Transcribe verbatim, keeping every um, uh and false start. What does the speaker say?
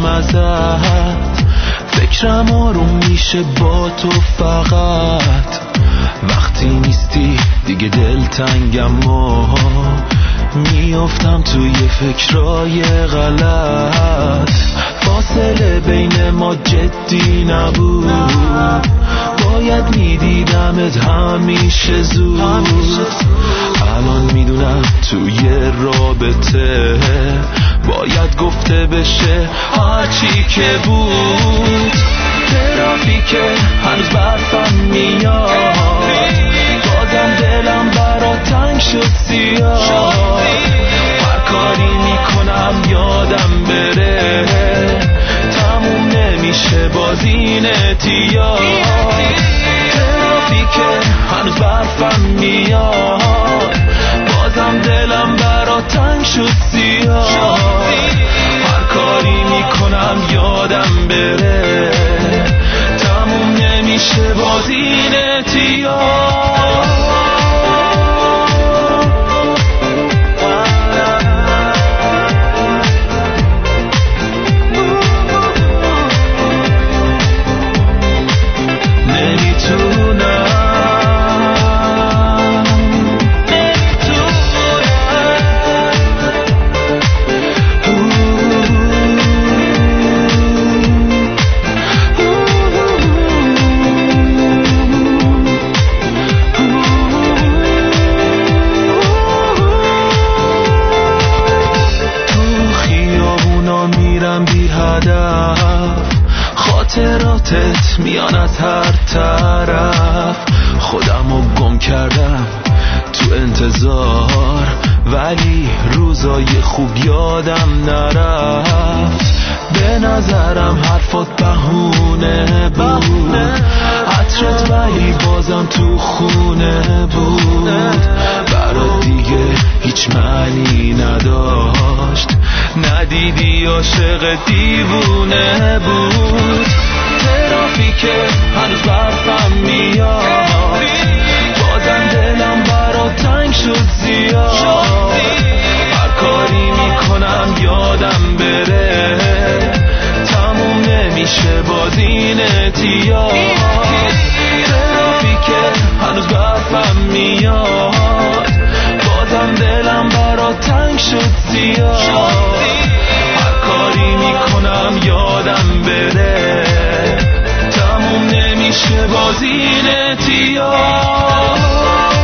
میشم ازت، فکرم آروم میشه با تو فقط. وقتی نیستی دیگه دلتنگم و میافتم توی فکرای غلط. فاصله بین ما جدی نبود، باید میدیدمت همیشه زود. الان میدونم توی رابطه باید گفته بشه هرچی که بود. ترافیک هنوز برفم میاد، بازم دلم برا تنگ شد سیاه. هر کاری میکنم یادم بره، تموم نمیشه باز این اعتیاد. ترافیک هنوز برفم میاد، بازم دلم برا تنگ شد سیاه. هر کاری میکنم یادم بره، تموم نمیشه باز این اعتیاد. خاطراتت میان از هر طرف، خودمو گم کردم تو انتظار، ولی روزای خوب یادم نرفت. به نظرم حرفات بهونه بود، عطرت ولی بازم تو خونه بود. برات دیگه هیچ معنی نداشت، ندیدی عاشق دیوونه بود. ترافیک هنوز برفم میاد، بازم دلم برا تنگ شد زیاد. هر کاری میکنم یادم بره، تموم نمیشه باز این اعتیاد. ترافیک هنوز برفم میاد، بازم دلم برا تنگ شد زیاد. هر کاری میکنم یادم بره، تموم نمیشه باز این اعتیاد.